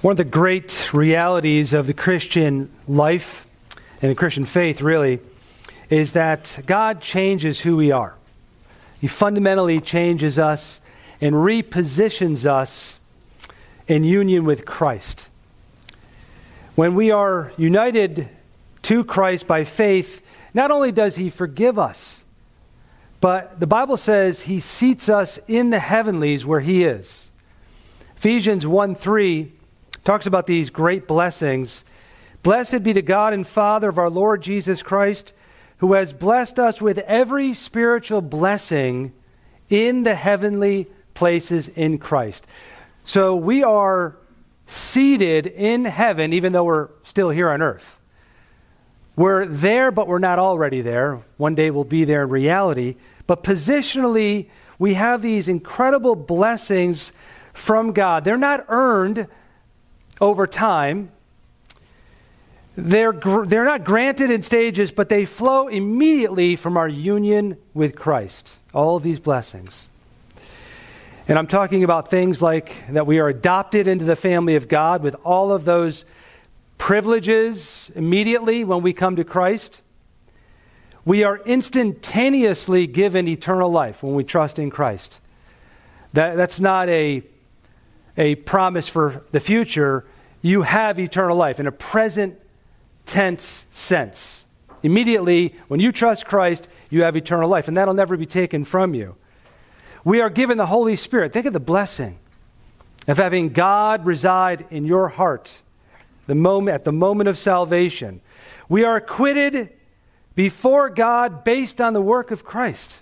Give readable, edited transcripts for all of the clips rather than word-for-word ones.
One of the great realities of the Christian life and the Christian faith, really, is that God changes who we are. He fundamentally changes us and repositions us in union with Christ. When we are united to Christ by faith, not only does He forgive us, but the Bible says He seats us in the heavenlies where He is. Ephesians 1:3 talks about these great blessings. Blessed be the God and Father of our Lord Jesus Christ, who has blessed us with every spiritual blessing in the heavenly places in Christ. So we are seated in heaven, even though we're still here on earth. We're there, but we're not already there. One day we'll be there in reality. But positionally, we have these incredible blessings from God. They're not earned over time. They're not granted in stages, but they flow immediately from our union with Christ. All of these blessings. And I'm talking about things like that we are adopted into the family of God with all of those privileges immediately when we come to Christ. We are instantaneously given eternal life when we trust in Christ. That's not a promise for the future. You have eternal life in a present tense sense. Immediately, when you trust Christ, you have eternal life, and that'll never be taken from you. We are given the Holy Spirit. Think of the blessing of having God reside in your heart at the moment of salvation. We are acquitted before God based on the work of Christ.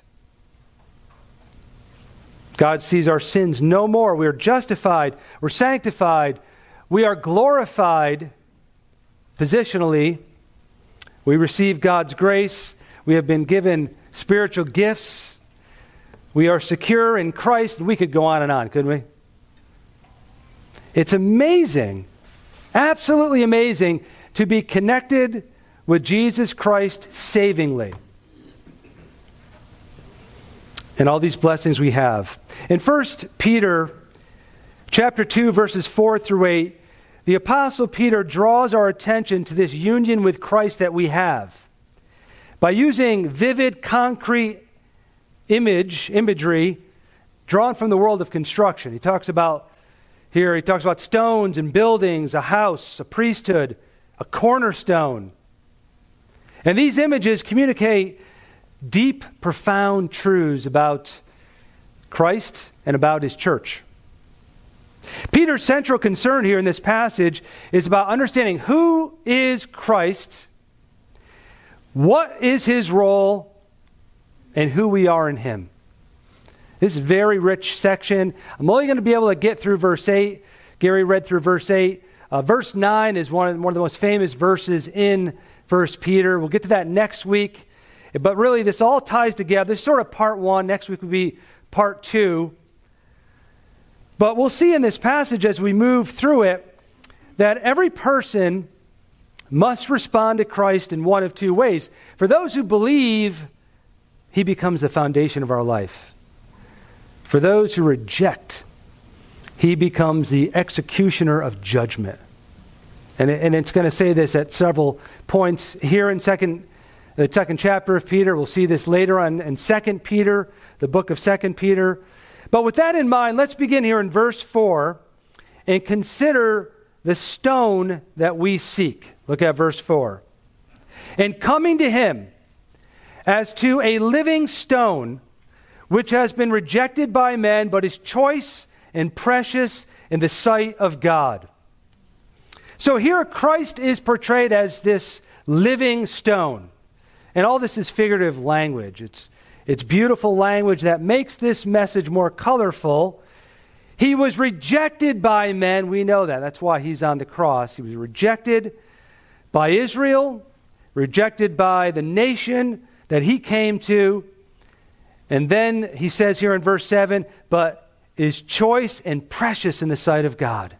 God sees our sins no more. We are justified. We're sanctified. We are glorified positionally. We receive God's grace. We have been given spiritual gifts. We are secure in Christ. And we could go on and on, couldn't we? It's amazing, absolutely amazing, to be connected with Jesus Christ savingly. And all these blessings we have. In 1 Peter chapter 2, verses 4 through 8, the Apostle Peter draws our attention to this union with Christ that we have. By using vivid, concrete imagery drawn from the world of construction. He talks about stones and buildings, a house, a priesthood, a cornerstone. And these images communicate deep, profound truths about Christ and about His church. Peter's central concern here in this passage is about understanding who is Christ, what is His role, and who we are in Him. This is a very rich section. I'm only going to be able to get through verse 8. Gary read through verse 8. Verse 9 is one of the most famous verses in 1 Peter. We'll get to that next week. But really, this all ties together. This is sort of part 1. Next week will be part 2. But we'll see in this passage as we move through it that every person must respond to Christ in one of two ways. For those who believe, He becomes the foundation of our life. For those who reject, He becomes the executioner of judgment. And it's going to say this at several points here in the second chapter of Peter. We'll see this later on in 2 Peter, the book of 2 Peter. But with that in mind, let's begin here in verse 4 and consider the stone that we seek. Look at verse 4. And coming to Him as to a living stone, which has been rejected by men, but is choice and precious in the sight of God. So here Christ is portrayed as this living stone. And all this is figurative language. It's beautiful language that makes this message more colorful. He was rejected by men. We know that. That's why He's on the cross. He was rejected by Israel, rejected by the nation that He came to. And then He says here in verse 7, but is choice and precious in the sight of God.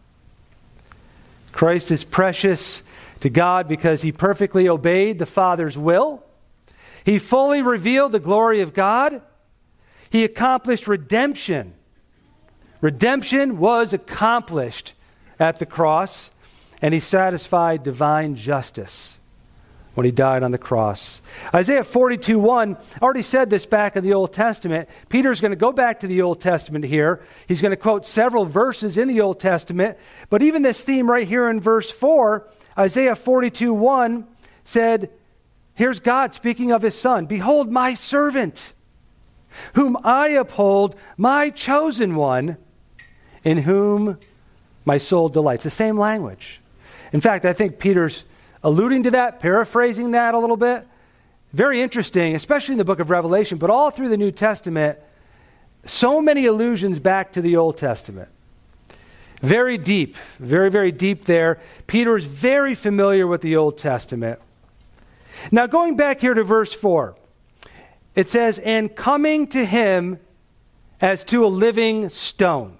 Christ is precious to God because He perfectly obeyed the Father's will. He fully revealed the glory of God. He accomplished redemption. Redemption was accomplished at the cross, and he satisfied divine justice when he died on the cross. Isaiah 42:1, I already said this back in the Old Testament. Peter's going to go back to the Old Testament here. He's going to quote several verses in the Old Testament, but even this theme right here in verse 4, Isaiah 42:1 said, here's God speaking of his Son. Behold my servant, whom I uphold, my chosen one, in whom my soul delights. The same language. In fact, I think Peter's alluding to that, paraphrasing that a little bit. Very interesting, especially in the book of Revelation, but all through the New Testament, so many allusions back to the Old Testament. Very deep, very, very deep there. Peter is very familiar with the Old Testament. Now, going back here to verse 4, it says, and coming to him as to a living stone.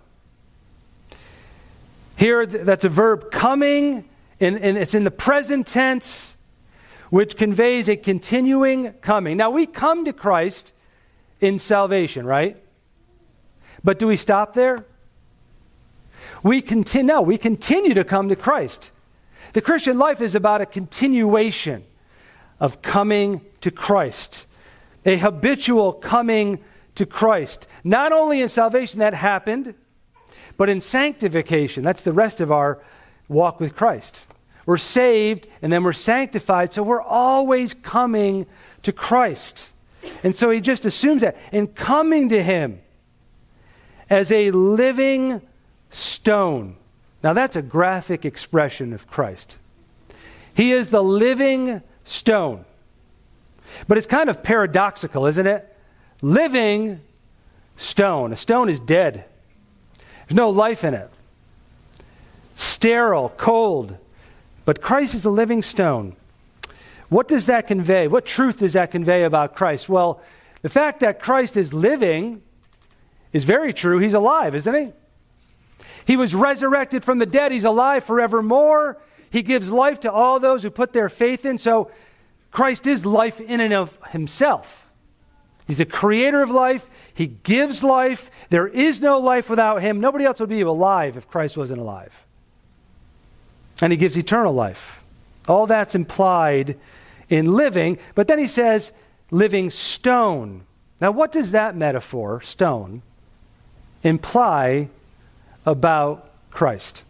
Here, that's a verb, coming, and it's in the present tense, which conveys a continuing coming. Now, we come to Christ in salvation, right? But do we stop there? We continue to come to Christ. The Christian life is about a continuation of coming to Christ, a habitual coming to Christ. Not only in salvation that happened, but in sanctification. That's the rest of our walk with Christ. We're saved and then we're sanctified, so we're always coming to Christ. And so he just assumes that. And coming to him as a living stone. Now that's a graphic expression of Christ. He is the living stone. But it's kind of paradoxical, isn't it? Living stone. A stone is dead. There's no life in it. Sterile, cold. But Christ is the living stone. What does that convey? What truth does that convey about Christ? Well, the fact that Christ is living is very true. He's alive, isn't he? He was resurrected from the dead. He's alive forevermore. He gives life to all those who put their faith in. So Christ is life in and of himself. He's the creator of life. He gives life. There is no life without him. Nobody else would be alive if Christ wasn't alive. And he gives eternal life. All that's implied in living. But then he says, living stone. Now, what does that metaphor, stone, imply about Christ?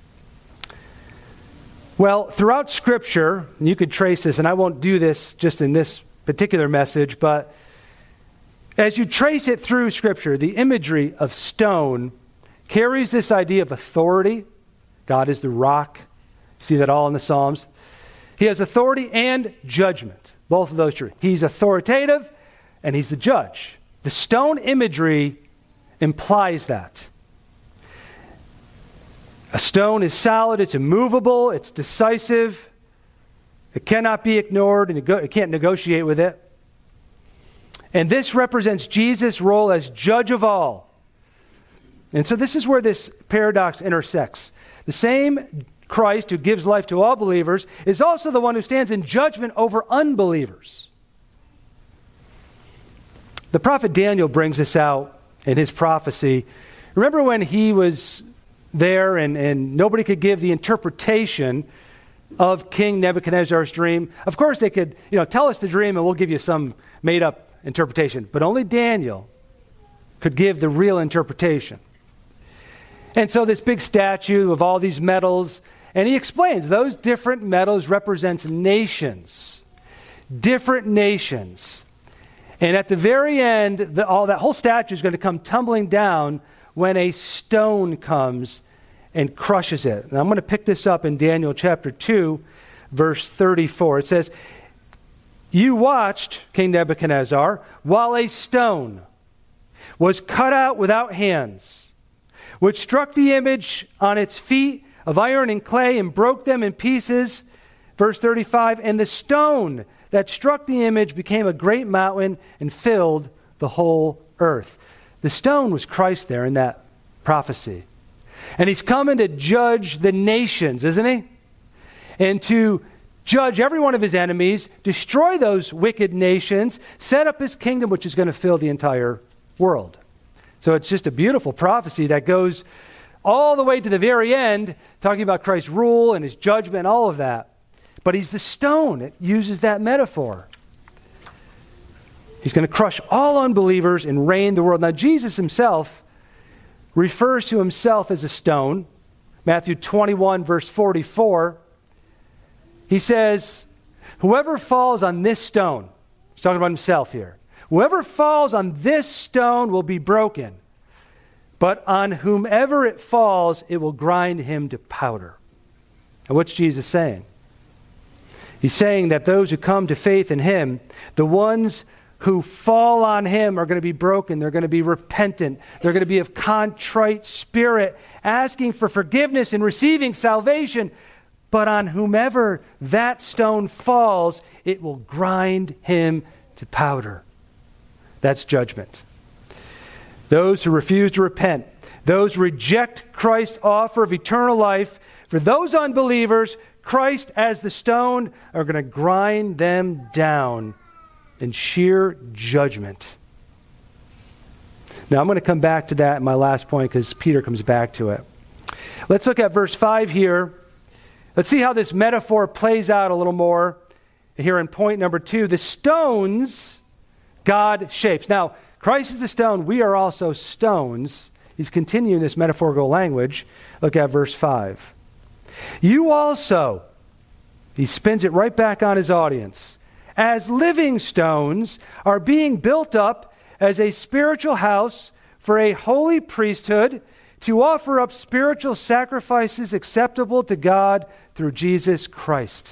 Well, throughout Scripture, and you could trace this, and I won't do this just in this particular message, but as you trace it through Scripture, the imagery of stone carries this idea of authority. God is the rock. See that all in the Psalms. He has authority and judgment. Both of those true. He's authoritative and he's the judge. The stone imagery implies that. A stone is solid, it's immovable, it's decisive. It cannot be ignored, and it can't negotiate with it. And this represents Jesus' role as judge of all. And so this is where this paradox intersects. The same Christ who gives life to all believers is also the one who stands in judgment over unbelievers. The prophet Daniel brings this out in his prophecy. Remember when he was there and nobody could give the interpretation of King Nebuchadnezzar's dream? Of course they could, tell us the dream and we'll give you some made up interpretation. But only Daniel could give the real interpretation. And so this big statue of all these metals, and he explains those different metals represents nations. Different nations. And at the very end, that whole statue is going to come tumbling down when a stone comes and crushes it. And I'm going to pick this up in Daniel chapter 2, verse 34. It says, you watched, King Nebuchadnezzar, while a stone was cut out without hands, which struck the image on its feet of iron and clay and broke them in pieces. Verse 35, and the stone that struck the image became a great mountain and filled the whole earth. The stone was Christ there in that prophecy. And he's coming to judge the nations, isn't he? And to judge every one of his enemies, destroy those wicked nations, set up his kingdom, which is going to fill the entire world. So it's just a beautiful prophecy that goes all the way to the very end, talking about Christ's rule and his judgment, all of that. But he's the stone. It uses that metaphor. He's going to crush all unbelievers and reign the world. Now, Jesus himself refers to himself as a stone. Matthew 21, verse 44. He says, whoever falls on this stone, he's talking about himself here, whoever falls on this stone will be broken, but on whomever it falls, it will grind him to powder. And what's Jesus saying? He's saying that those who come to faith in him, the ones who fall on him are going to be broken. They're going to be repentant. They're going to be of contrite spirit, asking for forgiveness and receiving salvation. But on whomever that stone falls, it will grind him to powder. That's judgment. Those who refuse to repent, those who reject Christ's offer of eternal life, for those unbelievers, Christ as the stone are going to grind them down in sheer judgment. Now I'm going to come back to that in my last point because Peter comes back to it. Let's look at verse 5 here. Let's see how this metaphor plays out a little more here in point number 2. The stones God shapes. Now, Christ is the stone. We are also stones. He's continuing this metaphorical language. Look at verse 5. You also, he spins it right back on his audience, as living stones are being built up as a spiritual house for a holy priesthood to offer up spiritual sacrifices acceptable to God through Jesus Christ.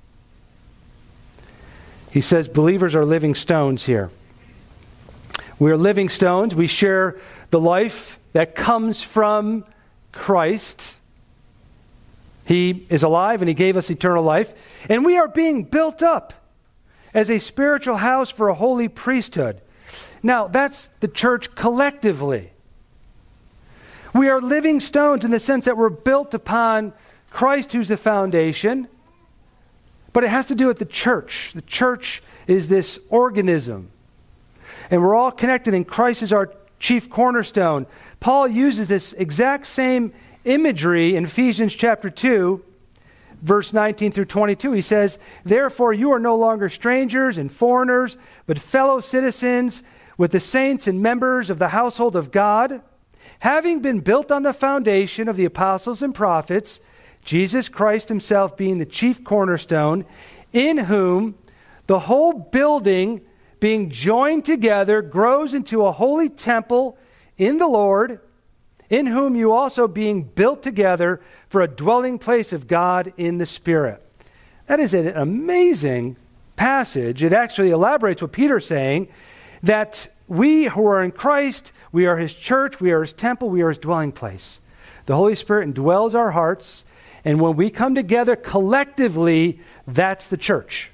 He says believers are living stones here. We are living stones. We share the life that comes from Christ. He is alive and he gave us eternal life. And we are being built up as a spiritual house for a holy priesthood. Now, that's the church collectively. We are living stones in the sense that we're built upon Christ, who's the foundation. But it has to do with the church. The church is this organism. And we're all connected, and Christ is our chief cornerstone. Paul uses this exact same imagery in Ephesians chapter 2, verse 19 through 22. He says, therefore you are no longer strangers and foreigners, but fellow citizens with the saints and members of the household of God, having been built on the foundation of the apostles and prophets, Jesus Christ himself being the chief cornerstone, in whom the whole building being joined together grows into a holy temple in the Lord, in whom you also being built together for a dwelling place of God in the Spirit. That is an amazing passage. It actually elaborates what Peter's saying, that we who are in Christ, we are his church, we are his temple, we are his dwelling place. The Holy Spirit indwells our hearts, and when we come together collectively, that's the church.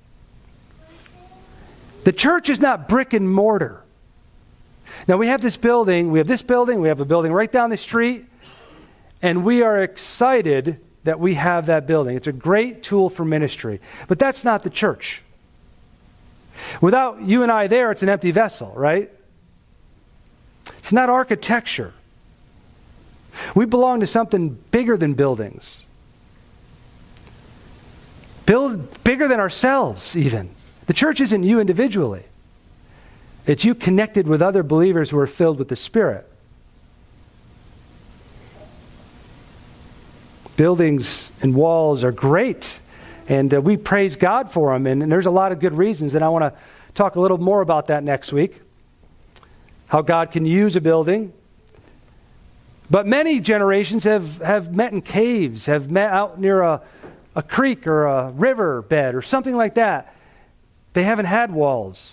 The church is not brick and mortar. Now we have this building, we have a building right down the street, and we are excited that we have that building. It's a great tool for ministry. But that's not the church. Without you and I there, it's an empty vessel, right? It's not architecture. We belong to something bigger than buildings. Bigger than ourselves, even. The church isn't you individually. It's you connected with other believers who are filled with the Spirit. Buildings and walls are great, and we praise God for them, and there's a lot of good reasons, and I want to talk a little more about that next week, how God can use a building. But many generations have met in caves, have met out near a creek or a river bed or something like that. They haven't had walls.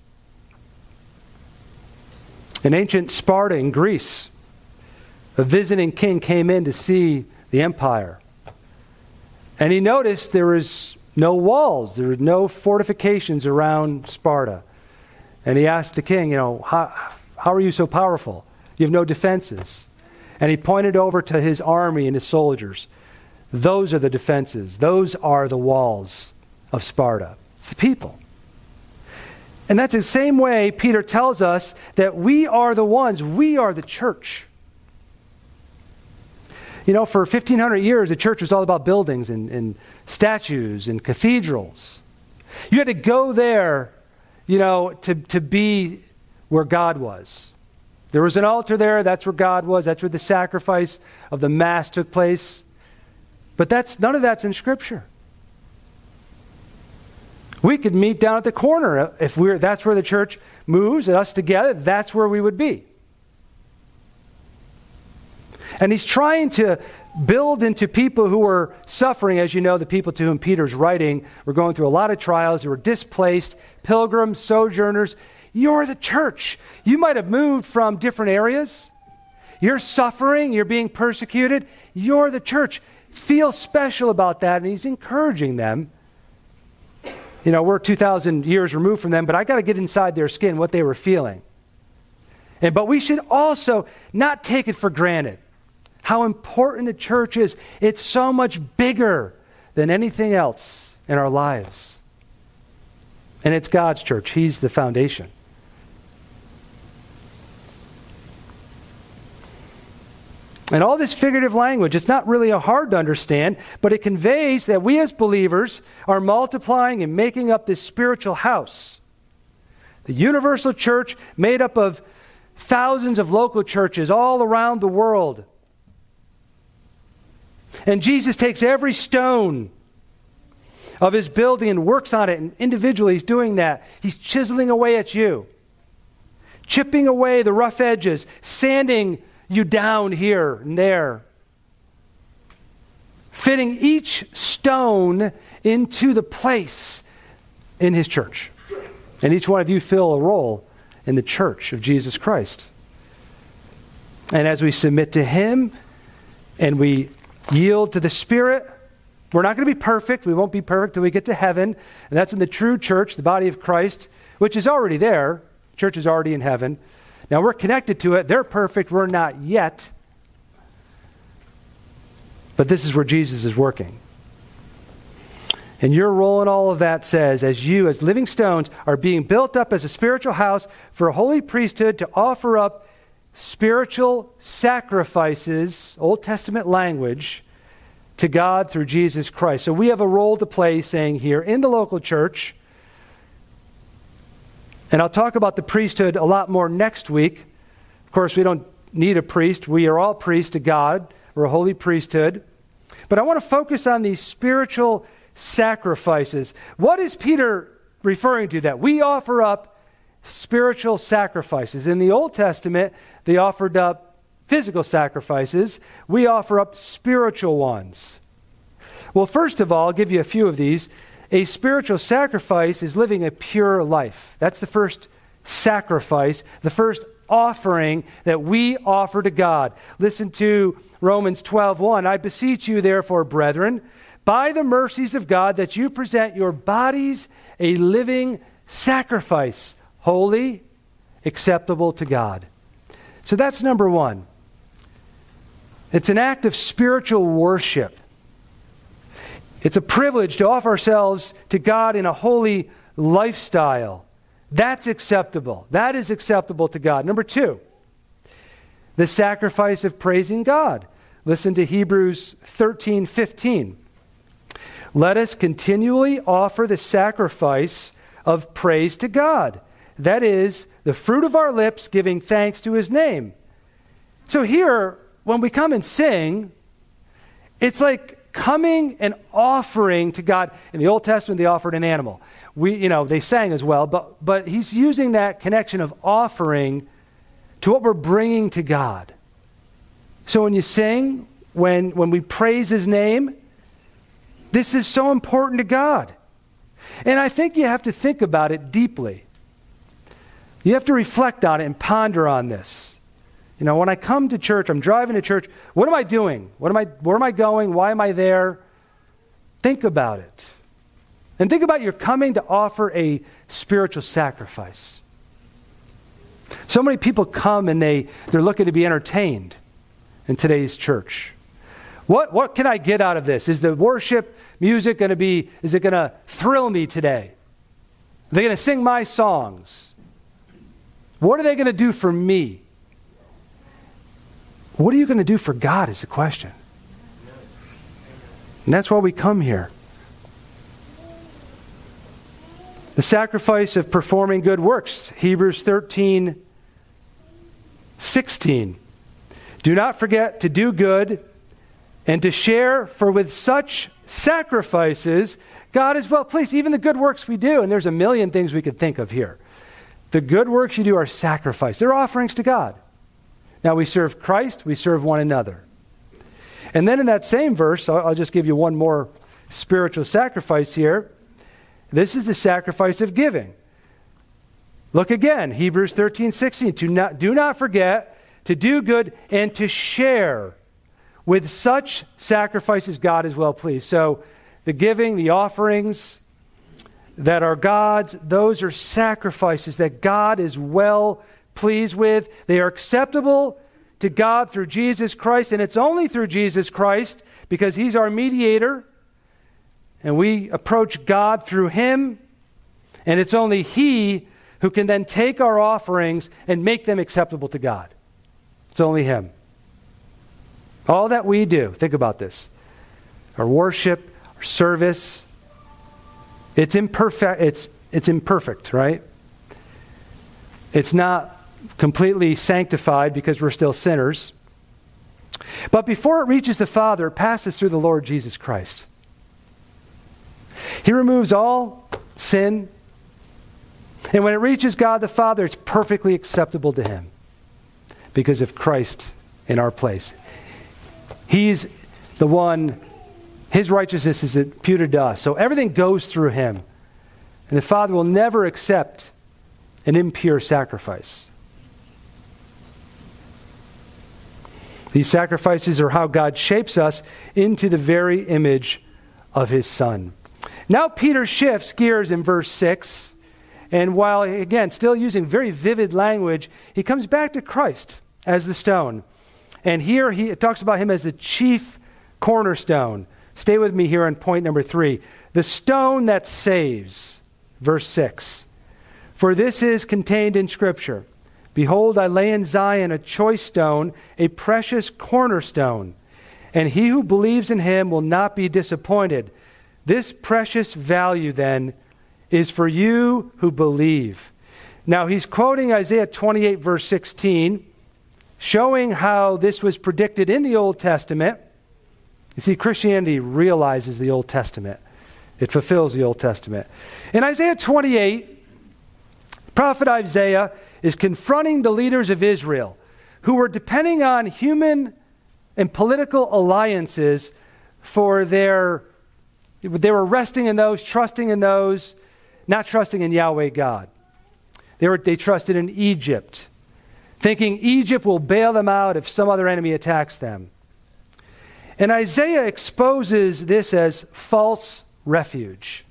In ancient Sparta in Greece, a visiting king came in to see the empire. And he noticed there was no walls, there were no fortifications around Sparta. And he asked the king, how are you so powerful? You have no defenses. And he pointed over to his army and his soldiers. Those are the defenses. Those are the walls of Sparta. It's the people. And that's the same way Peter tells us that we are the ones, we are the church. For 1,500 years, the church was all about buildings and statues and cathedrals. You had to go there, to be where God was. There was an altar there. That's where God was. That's where the sacrifice of the Mass took place. But none of that's in Scripture. We could meet down at the corner. That's where the church moves, and us together, that's where we would be. And he's trying to build into people who were suffering. As you know, the people to whom Peter's writing were going through a lot of trials. They were displaced, pilgrims, sojourners. You're the church. You might have moved from different areas. You're suffering. You're being persecuted. You're the church. Feel special about that. And he's encouraging them. We're 2,000 years removed from them, but I got to get inside their skin, what they were feeling. But we should also not take it for granted how important the church is. It's so much bigger than anything else in our lives. And it's God's church. He's the foundation. And all this figurative language, it's not really hard to understand, but it conveys that we as believers are multiplying and making up this spiritual house. The universal church made up of thousands of local churches all around the world. And Jesus takes every stone of his building and works on it, and individually he's doing that. He's chiseling away at you, chipping away the rough edges, sanding you down here and there, fitting each stone into the place in his church. And each one of you fill a role in the church of Jesus Christ. And as we submit to him and we yield to the Spirit, we're not going to be perfect. We won't be perfect till we get to heaven. And that's when the true church, the body of Christ, which is already there, church is already in heaven. Now we're connected to it. They're perfect. We're not yet. But this is where Jesus is working. And your role in all of that says, as you, as living stones, are being built up as a spiritual house for a holy priesthood to offer up spiritual sacrifices, Old Testament language, to God through Jesus Christ. So we have a role to play, saying here, in the local church. And I'll talk about the priesthood a lot more next week. Of course, we don't need a priest. We are all priests to God. We're a holy priesthood. But I want to focus on these spiritual sacrifices. What is Peter referring to that we offer up spiritual sacrifices? In the Old Testament, they offered up physical sacrifices. We offer up spiritual ones. Well, first of all, I'll give you a few of these. A spiritual sacrifice is living a pure life. That's the first sacrifice, the first offering that we offer to God. Listen to Romans 12:1. I beseech you, therefore, brethren, by the mercies of God, that you present your bodies a living sacrifice, holy, acceptable to God. So that's number one. It's an act of spiritual worship. It's a privilege to offer ourselves to God in a holy lifestyle. That's acceptable. That is acceptable to God. Number two, the sacrifice of praising God. Listen to Hebrews 13:15. Let us continually offer the sacrifice of praise to God. That is, the fruit of our lips giving thanks to his name. So here, when we come and sing, it's like coming and offering to God. In the Old Testament, they offered an animal. They sang as well, but he's using that connection of offering to what we're bringing to God. So when you sing, when we praise his name, this is so important to God. And I think you have to think about it deeply. You have to reflect on it and ponder on this. When I come to church, I'm driving to church, what am I doing? Where am I going? Why am I there? Think about it. And think about you're coming to offer a spiritual sacrifice. So many people come and they're looking to be entertained in today's church. What can I get out of this? Is the worship music going to thrill me today? Are they going to sing my songs? What are they going to do for me? What are you going to do for God is the question. And that's why we come here. The sacrifice of performing good works, Hebrews 13:16. Do not forget to do good and to share, for with such sacrifices, God is well pleased. Even the good works we do, and there's a million things we could think of here. The good works you do are sacrifice. They're offerings to God. Now we serve Christ, we serve one another. And then in that same verse, I'll just give you one more spiritual sacrifice here. This is the sacrifice of giving. Look again, Hebrews 13:16. Do not forget to do good and to share. With such sacrifices, God is well pleased. So the giving, the offerings that are God's, those are sacrifices that God is well pleased with. They are acceptable to God through Jesus Christ, and it's only through Jesus Christ because He's our mediator, and we approach God through Him, and it's only He who can then take our offerings and make them acceptable to God. It's only Him. All that we do, think about this, our worship, our service, it's imperfect, right? It's not completely sanctified because we're still sinners. But before it reaches the Father, it passes through the Lord Jesus Christ. He removes all sin, and when it reaches God the Father, it's perfectly acceptable to Him because of Christ in our place. He's the one, His righteousness is imputed to us. So everything goes through Him. And the Father will never accept an impure sacrifice. These sacrifices are how God shapes us into the very image of His Son. Now Peter shifts gears in verse 6. And while, again, still using very vivid language, he comes back to Christ as the stone. And here it talks about Him as the chief cornerstone. Stay with me here on point number 3. The stone that saves. Verse 6. For this is contained in Scripture. Behold, I lay in Zion a choice stone, a precious cornerstone. And he who believes in Him will not be disappointed. This precious value, then, is for you who believe. Now, he's quoting Isaiah 28, verse 16, showing how this was predicted in the Old Testament. You see, Christianity realizes the Old Testament. It fulfills the Old Testament. In Isaiah 28, prophet Isaiah is confronting the leaders of Israel who were depending on human and political alliances for they were resting in those, trusting in those, not trusting in Yahweh God. They trusted in Egypt, thinking Egypt will bail them out if some other enemy attacks them. And Isaiah exposes this as false refuge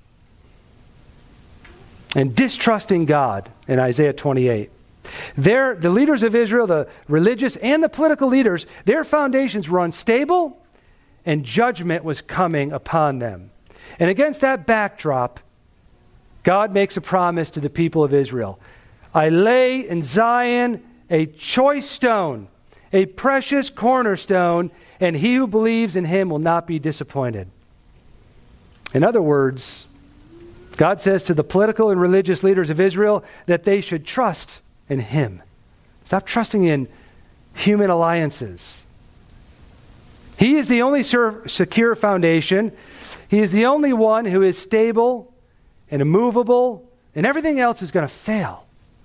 and distrusting God in Isaiah 28. The leaders of Israel, the religious and the political leaders, their foundations were unstable and judgment was coming upon them. And against that backdrop, God makes a promise to the people of Israel. I lay in Zion a choice stone, a precious cornerstone, and he who believes in Him will not be disappointed. In other words, God says to the political and religious leaders of Israel that they should trust in Him. Stop trusting in human alliances. He is the only secure foundation. He is the only one who is stable and immovable, and everything else is going to fail.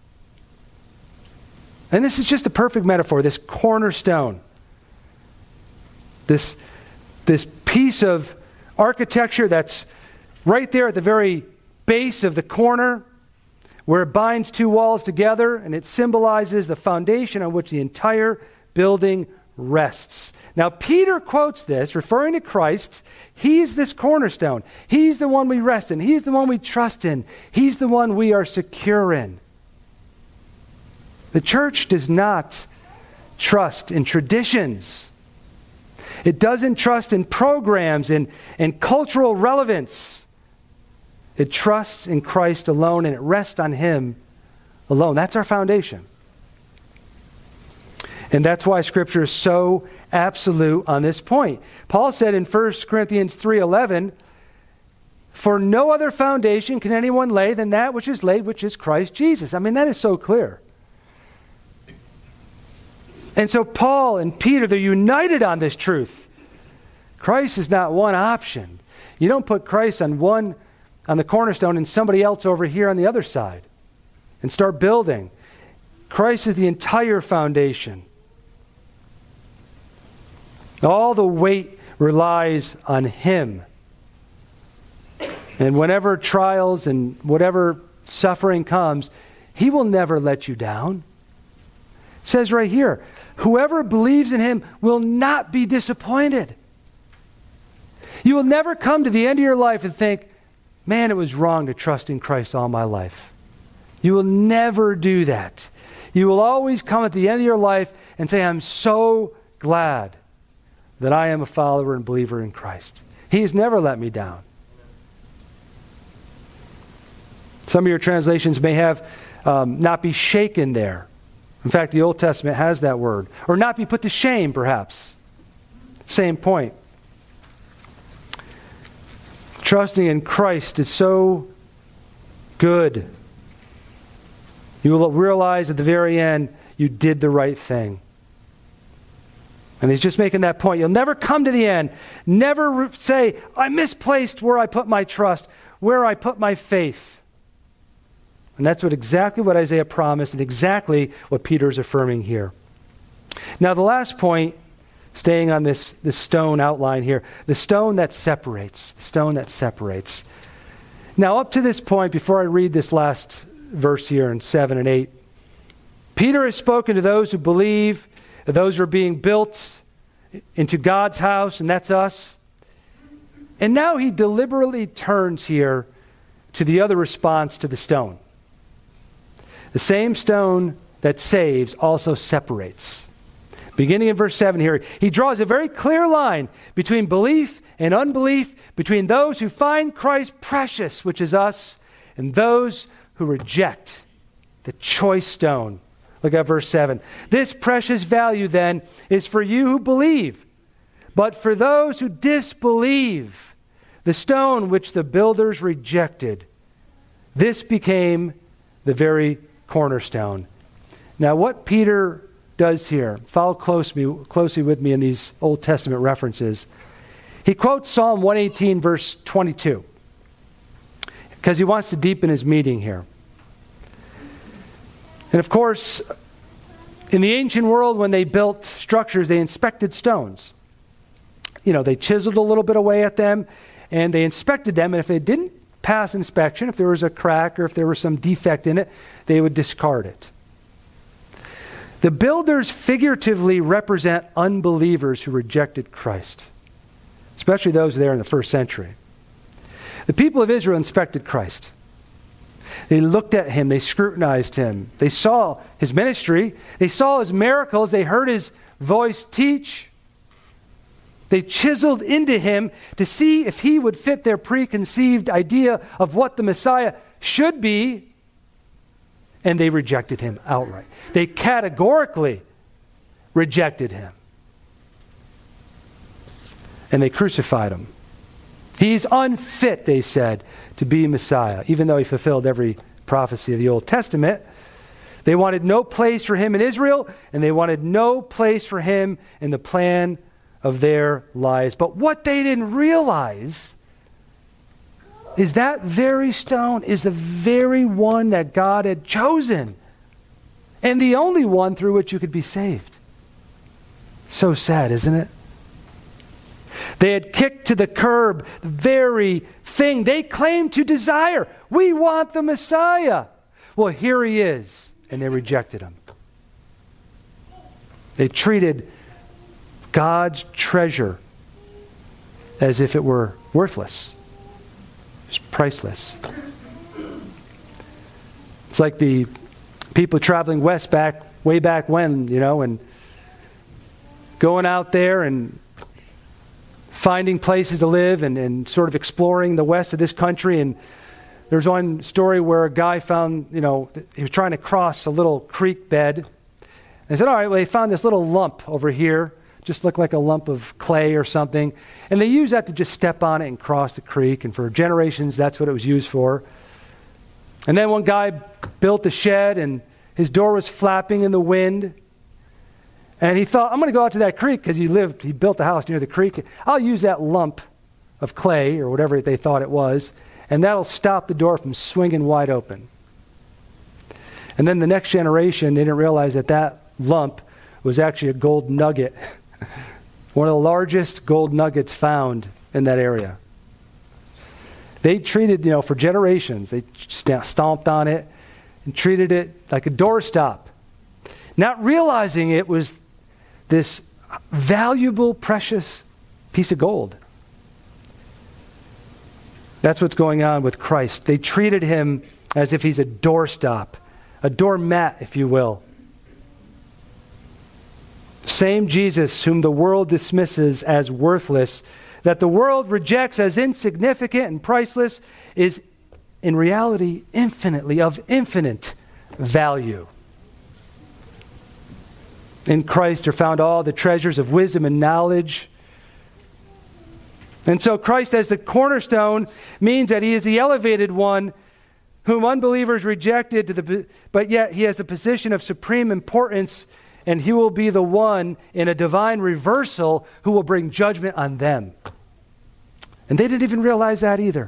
And this is just a perfect metaphor, this cornerstone. This piece of architecture that's right there at the very base of the corner where it binds two walls together, and it symbolizes the foundation on which the entire building rests. Now, Peter quotes this, referring to Christ. He's this cornerstone. He's the one we rest in. He's the one we trust in. He's the one we are secure in. The church does not trust in traditions. It doesn't trust in programs and cultural relevance. It trusts in Christ alone, and it rests on Him alone. That's our foundation. And that's why Scripture is so absolute on this point. Paul said in 1 Corinthians 3:11, "For no other foundation can anyone lay than that which is laid, which is Christ Jesus." I mean, that is so clear. And so Paul and Peter, they're united on this truth. Christ is not one option. You don't put Christ on the cornerstone and somebody else over here on the other side and start building. Christ is the entire foundation. All the weight relies on Him. And whenever trials and whatever suffering comes, He will never let you down. It says right here, whoever believes in Him will not be disappointed. You will never come to the end of your life and think, man, it was wrong to trust in Christ all my life. You will never do that. You will always come at the end of your life and say, I'm so glad that I am a follower and believer in Christ. He has never let me down. Some of your translations may have not be shaken there. In fact, the Old Testament has that word. Or not be put to shame, perhaps. Same point. Trusting in Christ is so good. You will realize at the very end you did the right thing. And he's just making that point. You'll never come to the end. Never say, I misplaced where I put my trust, where I put my faith. And that's exactly what Isaiah promised and exactly what Peter is affirming here. Now the last point, staying on this stone outline here, the stone that separates. The stone that separates. Now up to this point, before I read this last verse here in 7 and 8, Peter has spoken to those who believe, that those who are being built into God's house, and that's us. And now he deliberately turns here to the other response to the stone. The same stone that saves also separates. Beginning in verse 7 here, he draws a very clear line between belief and unbelief, between those who find Christ precious, which is us, and those who reject the choice stone. Look at verse 7. This precious value then is for you who believe, but for those who disbelieve, the stone which the builders rejected, this became the very cornerstone. Now what Peter does here, follow closely with me in these Old Testament references. He quotes Psalm 118 verse 22 because he wants to deepen his meaning here. And of course, in the ancient world when they built structures, they inspected stones. They chiseled a little bit away at them and they inspected them, and if it didn't pass inspection, if there was a crack or if there was some defect in it, they would discard it. The builders figuratively represent unbelievers who rejected Christ, especially those there in the first century. The people of Israel inspected Christ. They looked at him, they scrutinized him, they saw his ministry, they saw his miracles, they heard his voice teach. They chiseled into him to see if he would fit their preconceived idea of what the Messiah should be, and they rejected him outright. They categorically rejected him. And they crucified him. He's unfit, they said, to be Messiah, even though he fulfilled every prophecy of the Old Testament. They wanted no place for him in Israel, and they wanted no place for him in the plan of their lives. But what they didn't realize is that very stone is the very one that God had chosen, and the only one through which you could be saved. So sad, isn't it? They had kicked to the curb the very thing they claimed to desire. We want the Messiah. Well, here he is, and they rejected him. They treated God's treasure as if it were worthless. It's priceless. It's like the people traveling west way back when, and going out there and finding places to live and sort of exploring the west of this country. And there's one story where a guy found, he was trying to cross a little creek bed. And he said, all right, well, he found this little lump over here just looked like a lump of clay or something. And they used that to just step on it and cross the creek. And for generations, that's what it was used for. And then one guy built a shed, and his door was flapping in the wind. And he thought, I'm going to go out to that creek, because he built the house near the creek. I'll use that lump of clay, or whatever they thought it was, and that'll stop the door from swinging wide open. And then the next generation, they didn't realize that that lump was actually a gold nugget. One of the largest gold nuggets found in that area. They treated, for generations, they stomped on it and treated it like a doorstop, not realizing it was this valuable, precious piece of gold. That's what's going on with Christ. They treated him as if he's a doorstop, a doormat, if you will. Same Jesus whom the world dismisses as worthless, that the world rejects as insignificant and priceless, is in reality of infinite value. In Christ are found all the treasures of wisdom and knowledge. And so Christ as the cornerstone means that he is the elevated one whom unbelievers rejected, but yet he has a position of supreme importance, and he will be the one in a divine reversal who will bring judgment on them. And they didn't even realize that either.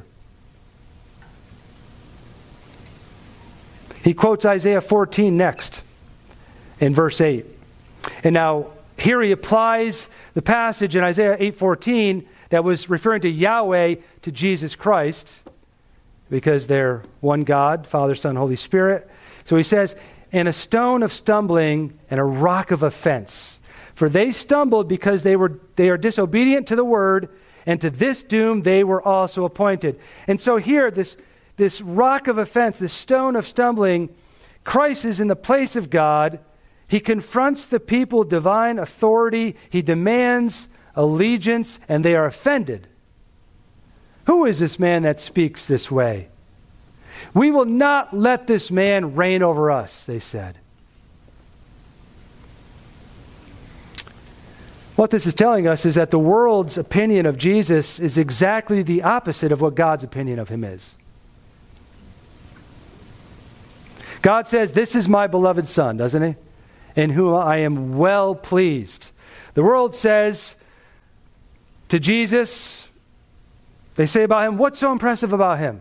He quotes Isaiah 14 next in verse 8. And now here he applies the passage in Isaiah 8:14 that was referring to Yahweh to Jesus Christ, because they're one God, Father, Son, Holy Spirit. So he says, and a stone of stumbling and a rock of offense. For they stumbled because they are disobedient to the word, and to this doom they were also appointed. And so here, this rock of offense, this stone of stumbling, Christ is in the place of God. He confronts the people with divine authority. He demands allegiance, and they are offended. Who is this man that speaks this way? We will not let this man reign over us, they said. What this is telling us is that the world's opinion of Jesus is exactly the opposite of what God's opinion of him is. God says, this is my beloved Son, doesn't he? In whom I am well pleased. The world says to Jesus, they say about him, what's so impressive about him?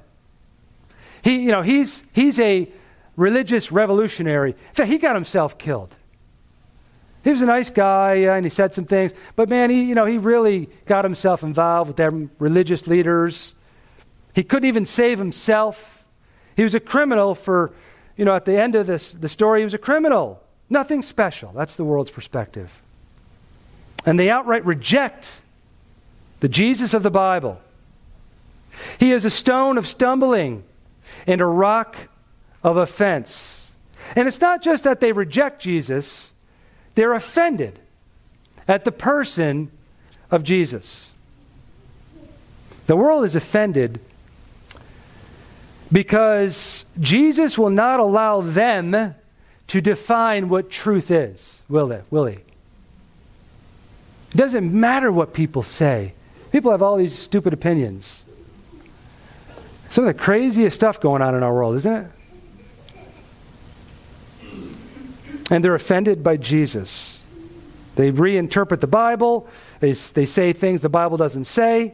He's a religious revolutionary. In fact, he got himself killed. He was a nice guy, and he said some things, but man, he really got himself involved with them religious leaders. He couldn't even save himself. He was a criminal for, at the end of the story, he was a criminal. Nothing special. That's the world's perspective. And they outright reject the Jesus of the Bible. He is a stone of stumbling and a rock of offense. And it's not just that they reject Jesus, they're offended at the person of Jesus. The world is offended because Jesus will not allow them to define what truth is, will he? It doesn't matter what people say. People have all these stupid opinions. Some of the craziest stuff going on in our world, isn't it? And they're offended by Jesus. They reinterpret the Bible. They say things the Bible doesn't say.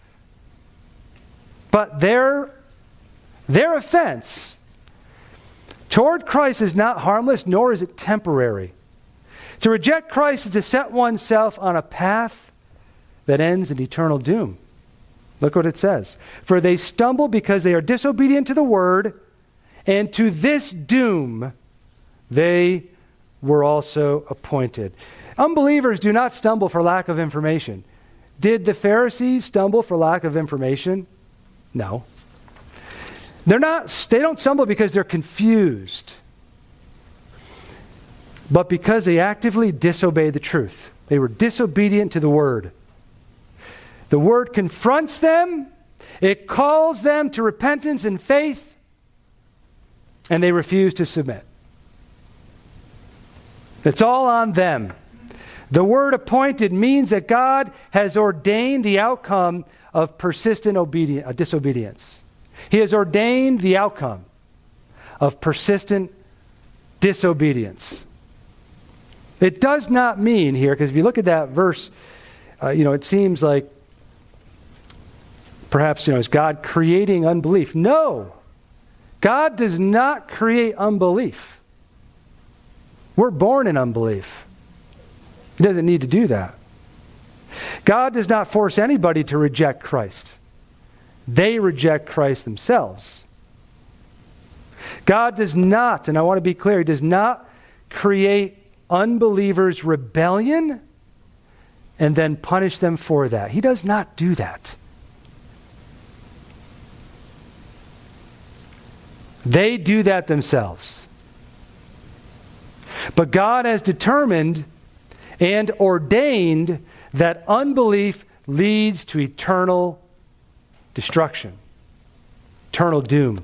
But their offense toward Christ is not harmless, nor is it temporary. To reject Christ is to set oneself on a path that ends in eternal doom. Look what it says. For they stumble because they are disobedient to the word, and to this doom they were also appointed. Unbelievers do not stumble for lack of information. Did the Pharisees stumble for lack of information? No. They don't stumble because they're confused, but because they actively disobey the truth. They were disobedient to the word. The word confronts them. It calls them to repentance and faith, and they refuse to submit. It's all on them. The word appointed means that God has ordained the outcome of persistent disobedience. He has ordained the outcome of persistent disobedience. It does not mean here, because if you look at that verse, it seems like perhaps, is God creating unbelief? No. God does not create unbelief. We're born in unbelief. He doesn't need to do that. God does not force anybody to reject Christ. They reject Christ themselves. God does not, and I want to be clear, He does not create unbelievers' rebellion and then punish them for that. He does not do that. They do that themselves. But God has determined and ordained that unbelief leads to eternal destruction, eternal doom.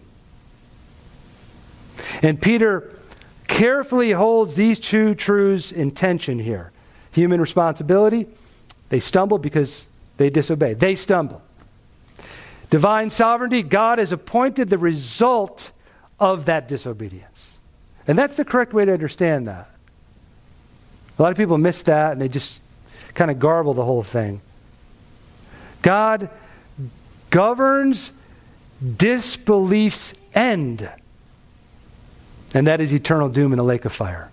And Peter carefully holds these two truths in tension here. Human responsibility, they stumble because they disobey. They stumble. Divine sovereignty, God has appointed the result of that disobedience. And that's the correct way to understand that. A lot of people miss that and they just kind of garble the whole thing. God governs disbelief's end, and that is eternal doom in the lake of fire.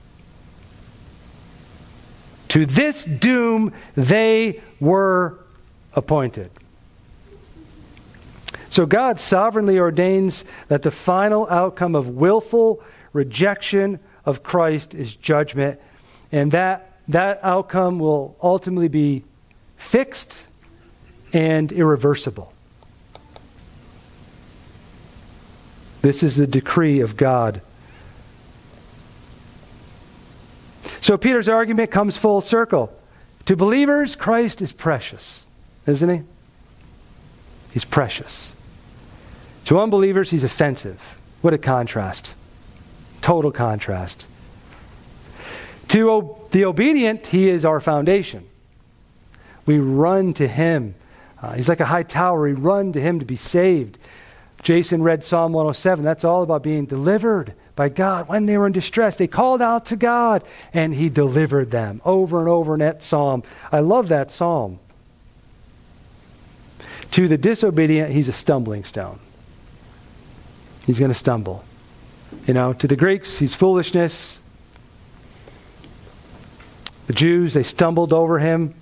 To this doom they were appointed. So God sovereignly ordains that the final outcome of willful rejection of Christ is judgment, and that outcome will ultimately be fixed and irreversible. This is the decree of God. So Peter's argument comes full circle. To believers, Christ is precious, isn't He? He's precious. To unbelievers, He's offensive. What a contrast. Total contrast. To the obedient, He is our foundation. We run to Him. He's like a high tower. We run to Him to be saved. Jason read Psalm 107. That's all about being delivered by God. When they were in distress, they called out to God, and He delivered them over and over in that psalm. I love that psalm. To the disobedient, He's a stumbling stone. He's going to stumble. To the Greeks, He's foolishness. The Jews, they stumbled over Him.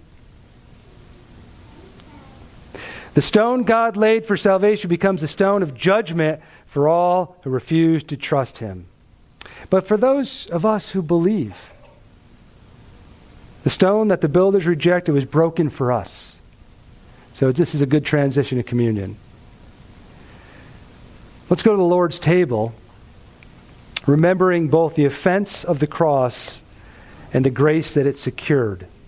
The stone God laid for salvation becomes the stone of judgment for all who refuse to trust Him. But for those of us who believe, the stone that the builders rejected was broken for us. So this is a good transition to communion. Let's go to the Lord's table, remembering both the offense of the cross and the grace that it secured.